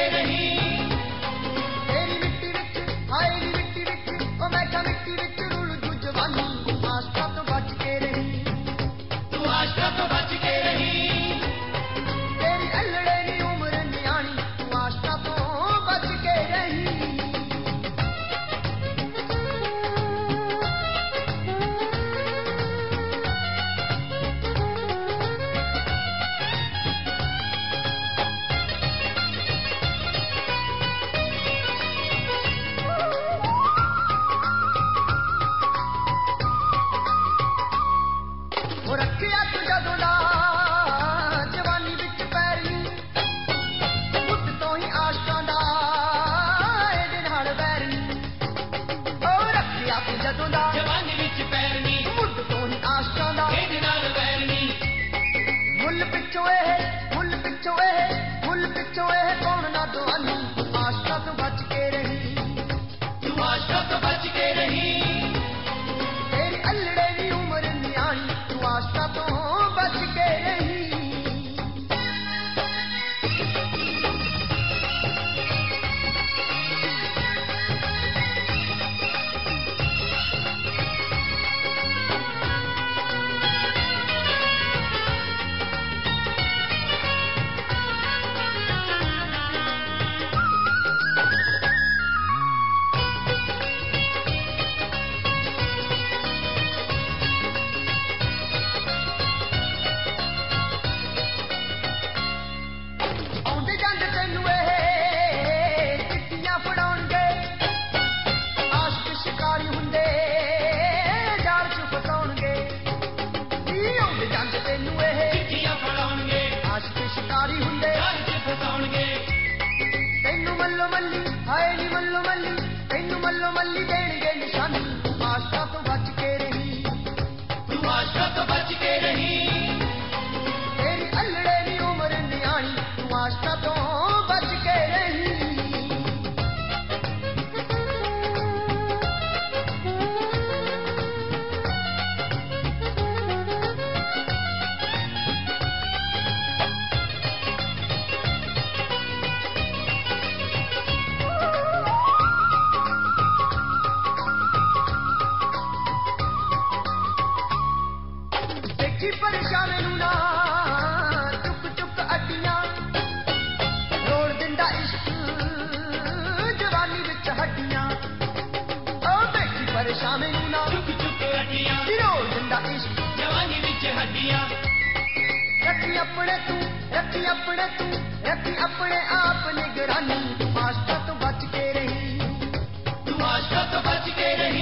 रही। तेरी मिट्टी विच आएगी मिट्टी विच ओ मैं क्या मिट्टी विच रुल जू जवानी आशका तो बच के रही तू आशका तो बच के रही। तेरी अल्लड़े नी उम्र न्याणी तू आशका तो बच के रही रखिया तू जदों दा जवानी विच पैरी मुੱਢ ਤੋਂ ਹੀ ਆਸ਼ਕਾਂ ਦਾ ਇਹਦੇ ਨਾਲ ਵੈਰੀ ਉਹ ਰੱਖਿਆ ਤੂੰ ਜਦੋਂ ਦਾ जवानी विच पैरनी ਮੁੱਢ ਤੋਂ ਹੀ ਆਸ਼ਕਾਂ ਦਾ ਇਹਦੇ ਨਾਲ ਵੈਰਨੀ। ਮੁੱਲ ਪਿੱਛੋਂ ਇਹ ਕੌਣ ਨਾ ਦਵਾਨੀ ਆਸ਼ਕਾਂ ਤੋਂ ਬਚ ਕੇ ਰਹੀ तू आशका तो बच के रही। ਤੇਰੀ ਅਲੜੇ ਦੀ ਉਮਰ ਨਿਆਣੀ ਤੂੰ ਆਸ਼ਕਾਂ ਤੋਂ ਬਚ ਕੇ ਰਹੀ ਆਉਂਦੇ ਜਾਂਦੇ ਤੈਨੂੰ ਇਹ ਚਿੱਠੀਆਂ ਫੜਾਉਣਗੇ ਆਸ਼ਕ ਸ਼ਿਕਾਰੀ ਹੁੰਦੇ ਜਾਲ ਚ ਫਸਾਉਣਗੇ ਕੀ ਆਉਂਦੇ ਜਾਂਦੇ ਤੈਨੂੰ ਇਹ चिट्ठियां फड़ाउणगे ਆਸ਼ਕ ਸ਼ਿਕਾਰੀ ਹੁੰਦੇ जाल च फसाउणगे। ਤੈਨੂੰ ਮੱਲੋ ਮੱਲੀ ਹਾਏ ਨੀ ਮੱਲੋ ਮੱਲੀ ਤੈਨੂੰ ਮੱਲੋ ਮੱਲੀ ਦੇਣਗੇ ਨਿਸ਼ਾਨੀ ਆਸ਼ਕਾਂ ਤੋਂ ਬਚ ਕੇ ਰਹੀ तू आशका तो बच के रही। ਤੇਰੀ ਅਲੜੇ ਦੀ ਉਮਰ ਨਿਆਣੀ ਤੂੰ ਆਸ਼ਕਾਂ ਤੋਂ ਬਚ ਕੇ ਰਹੀ ਦੇਖੀ ਪਰੇਸ਼ਾਨ ਨੂੰ ਨਾ ਚੁੱਕ ਚੁੱਕ ਅੱਡੀਆਂ ਰੋੜ ਦਿੰਦਾ ਇਸ਼ਕ ਜਵਾਨੀ ਵਿੱਚ ਹੱਡੀਆਂ ਉਹ ਦੇਖੀ ਪਰੇਸ਼ਾਨ ਨੂੰ ਨਾ चुक चुक अड्डियां ਰੋੜ ਦਿੰਦਾ ਇਸ਼ਕ जवानी विच हड्डियां। ਰੱਖੀ ਆਪਣੇ ਆਪ ਨਿਗਰਾਨੀ ਆਸ਼ਕਾਂ ਤੋਂ ਬਚ ਕੇ ਰਹੀ तू आशका तो बच के रही।